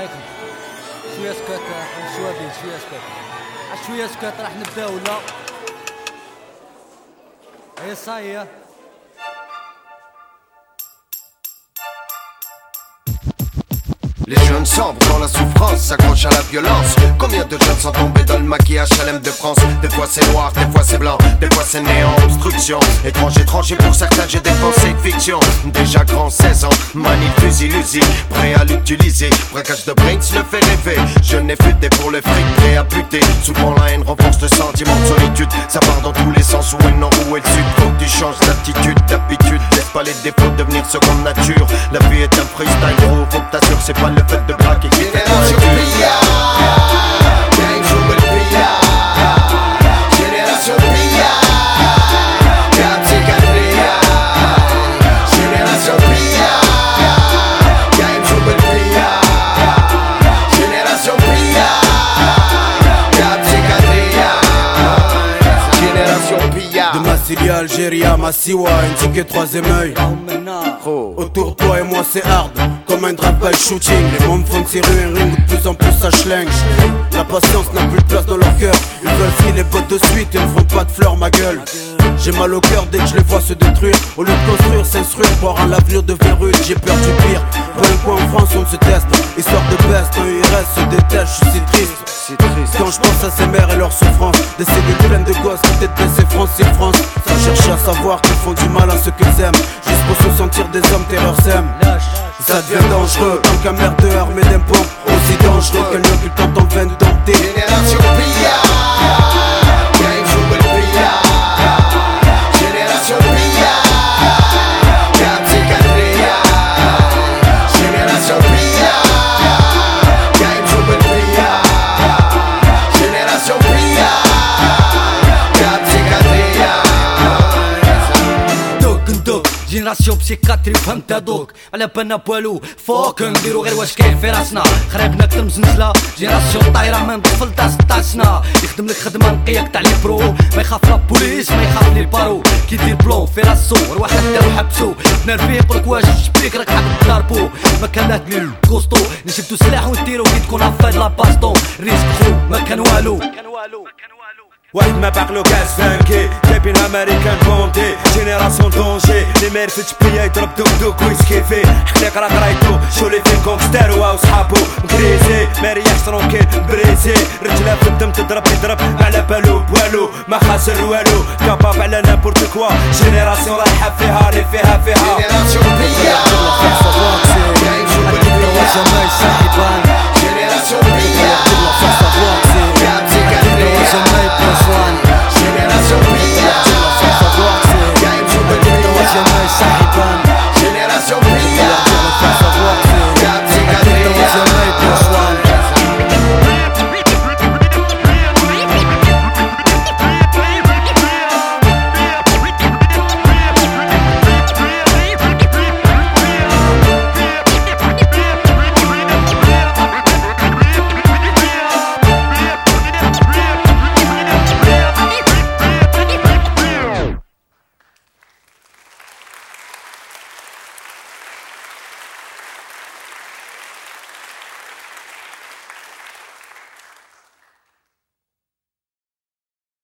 رايكم؟ شويه سكوت شويه شويه سكوت شويه سكوت راح نبداو ولا هي صايه. Les jeunes sombres dans la souffrance s'accrochent à la violence. Combien de jeunes sont tombés dans le maquillage HLM de France? Des fois c'est noir, des fois c'est blanc, des fois c'est néant, obstruction. Étranger pour certains j'ai des pensées de fiction. Déjà grand 16 ans, manie fusil Uzi, prêt à l'utiliser. Braquage de brains le fait rêver. Je n'ai futé pour le fric, prêt à buter. Souvent la haine renforce le sentiment de solitude. Ça part dans tous les sens, où est le nord, où est le sud. Faut que tu changes d'attitude, d'habitude. Laisse pas les défauts devenir seconde nature. La vie est un freestyle gros, faut que t'assures, c'est pas le fait de braquer qui fait Génération Pia, gang joué le Pia. Génération Pia, Captain Capria. Génération Pia, gang joué le Pia. Génération Pia, Captain Capria. Génération Pia. De Massilia, Algérie, Massiwa, une ticket troisième œil. Autour de toi et moi c'est hard, comme un drive-by shooting. Les mômes font tirer un ring, de plus en plus ça schlingue. La patience n'a plus de place dans leur cœur. Ils veulent filer les potes de suite, ils ne font pas de fleurs ma gueule. J'ai mal au cœur dès que je les vois se détruire. Au lieu de construire, s'instruire, voir un avenir devient rude. J'ai peur du pire, pas un coin en France on se teste. Histoire de peste, un IRS se détache, je suis si triste. Quand je pense à ces mères et leurs souffrances, des cellules pleines de gosses, qui tête baissée France c'est France. Sans chercher à savoir qu'ils font du mal à ceux qu'ils aiment. Juste pour se sentir des hommes, terreur sème. Ça devient dangereux, tant qu'un merdeur mais d'un pompe aussi dangereux qu'un occulte quand on vient dompter. Génération Pia, gang joué le Pia. Génération Pia, Captain Capria. Génération Pia, gang joué le Pia. Génération Pia, Captain Capria. جينيراسيون بسيكاتري فهمتها دوك على بالنا بوالو فوق نديرو غير واش كاين في راسنا خربنا كتر مزنزله جينيراسيون طايره من طفل تاع 16 سنه يخدم لك خدمه نقيه تاع لي برو ما يخاف لا بوليس ما يخاف لي البارو كي دير بلون في راسو روح دارو حبسو نرفي يقولك واش شبيك راك حاب تضربو ما كان لا دليل كوستو نجبدو سلاح ونديرو كي تكون عفاد لا باستون ريسك خو ما كان والو واحد ما باقلو كاس فانكي جايبين امريكان بوندي جينيراسيون دونجي لي مير في تبيا يضرب دوك دوك ويسكي فيه حقليق راه قرايتو شولي فيه كونغستير واو صحابو مكريزي مريح ترونكيل بريزي رجله في الدم تضرب ما على بالو بوالو ما خاسر والو كاباب على نابورت كوا جينيراسيون رايحه فيها ري فيها